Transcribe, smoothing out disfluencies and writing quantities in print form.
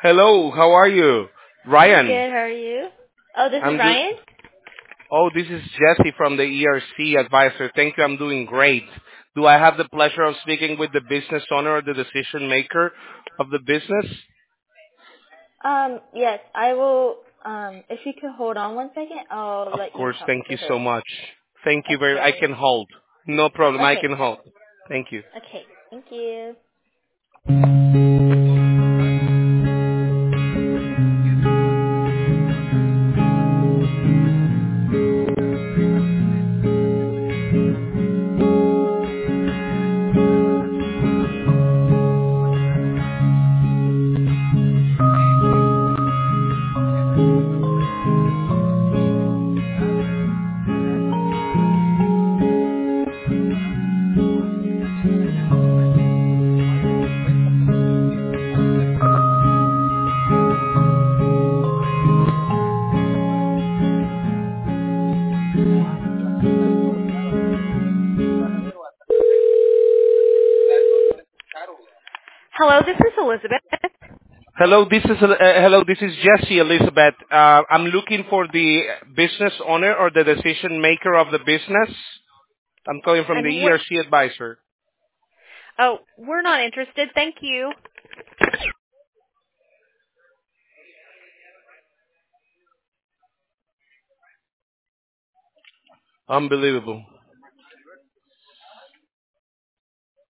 Hello, how are you? I'm Ryan. good. How are you? Oh, this is I'm do- Ryan? Oh, this is Jesse from the ERC advisor. Thank you. I'm doing great. Do I have the pleasure of speaking with the business owner or the decision maker of the business? Yes, I will. If you could hold on one second, I'll Of let you course. talk Thank to you so her. much. Thank you very. I Okay. can hold. No problem. I Okay. can hold. Thank you. Okay. Thank you. Hello, this is Elizabeth. Hello. This is Jesse Elizabeth. I'm looking for the business owner or the decision maker of the business. I'm calling from the And we're ERC advisor. we're not interested. Thank you. Unbelievable.